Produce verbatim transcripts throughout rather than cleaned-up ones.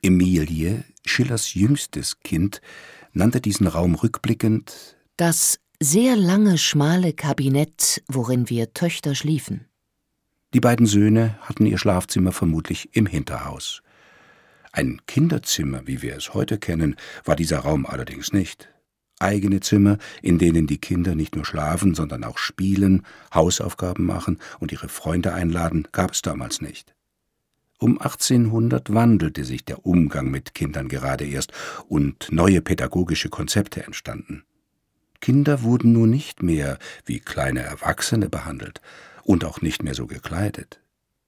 Emilie, Schillers jüngstes Kind, nannte diesen Raum rückblickend »das sehr lange, schmale Kabinett, worin wir Töchter schliefen.« Die beiden Söhne hatten ihr Schlafzimmer vermutlich im Hinterhaus. Ein Kinderzimmer, wie wir es heute kennen, war dieser Raum allerdings nicht. Eigene Zimmer, in denen die Kinder nicht nur schlafen, sondern auch spielen, Hausaufgaben machen und ihre Freunde einladen, gab es damals nicht. Um achtzehnhundert wandelte sich der Umgang mit Kindern gerade erst und neue pädagogische Konzepte entstanden. Kinder wurden nun nicht mehr wie kleine Erwachsene behandelt und auch nicht mehr so gekleidet.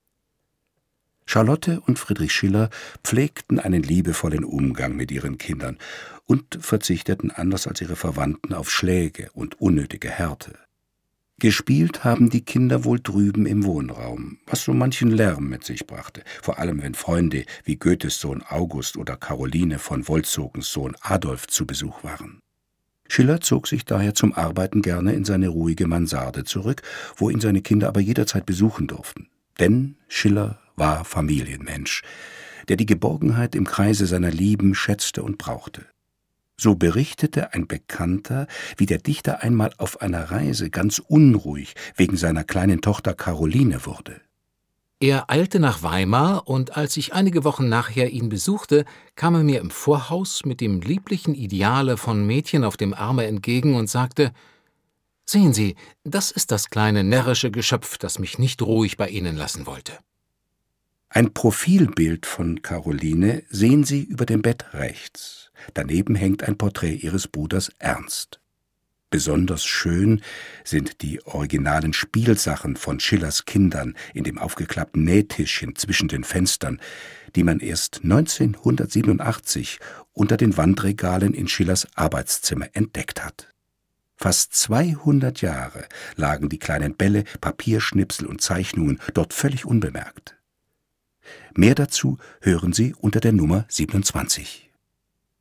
Charlotte und Friedrich Schiller pflegten einen liebevollen Umgang mit ihren Kindern und verzichteten anders als ihre Verwandten auf Schläge und unnötige Härte. Gespielt haben die Kinder wohl drüben im Wohnraum, was so manchen Lärm mit sich brachte, vor allem wenn Freunde wie Goethes Sohn August oder Caroline von Wolzogens Sohn Adolf zu Besuch waren. Schiller zog sich daher zum Arbeiten gerne in seine ruhige Mansarde zurück, wo ihn seine Kinder aber jederzeit besuchen durften. Denn Schiller war Familienmensch, der die Geborgenheit im Kreise seiner Lieben schätzte und brauchte. So berichtete ein Bekannter, wie der Dichter einmal auf einer Reise ganz unruhig wegen seiner kleinen Tochter Caroline wurde. Er eilte nach Weimar, und als ich einige Wochen nachher ihn besuchte, kam er mir im Vorhaus mit dem lieblichen Ideale von Mädchen auf dem Arme entgegen und sagte: »Sehen Sie, das ist das kleine närrische Geschöpf, das mich nicht ruhig bei Ihnen lassen wollte.« Ein Profilbild von Caroline sehen Sie über dem Bett rechts. Daneben hängt ein Porträt ihres Bruders Ernst. Besonders schön sind die originalen Spielsachen von Schillers Kindern in dem aufgeklappten Nähtischchen zwischen den Fenstern, die man erst neunzehnhundertsiebenundachtzig unter den Wandregalen in Schillers Arbeitszimmer entdeckt hat. Fast zweihundert Jahre lagen die kleinen Bälle, Papierschnipsel und Zeichnungen dort völlig unbemerkt. Mehr dazu hören Sie unter der Nummer siebenundzwanzig.